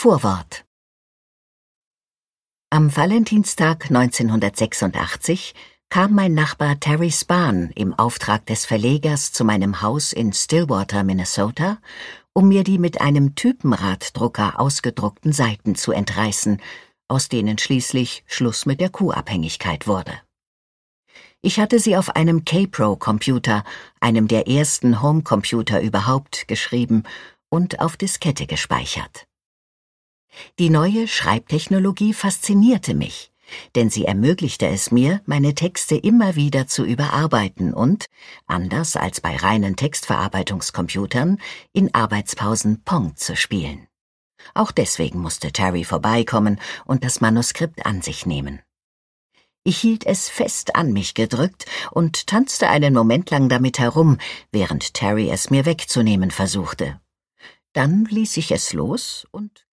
Vorwort. Am Valentinstag 1986 kam mein Nachbar Terry Spahn im Auftrag des Verlegers zu meinem Haus in Stillwater, Minnesota, um mir die mit einem Typenraddrucker ausgedruckten Seiten zu entreißen, aus denen schließlich Schluss mit der Kuhabhängigkeit wurde. Ich hatte sie auf einem K-Pro-Computer, einem der ersten Homecomputer überhaupt, geschrieben und auf Diskette gespeichert. Die neue Schreibtechnologie faszinierte mich, denn sie ermöglichte es mir, meine Texte immer wieder zu überarbeiten und, anders als bei reinen Textverarbeitungscomputern, in Arbeitspausen Pong zu spielen. Auch deswegen musste Terry vorbeikommen und das Manuskript an sich nehmen. Ich hielt es fest an mich gedrückt und tanzte einen Moment lang damit herum, während Terry es mir wegzunehmen versuchte. Dann ließ ich es los und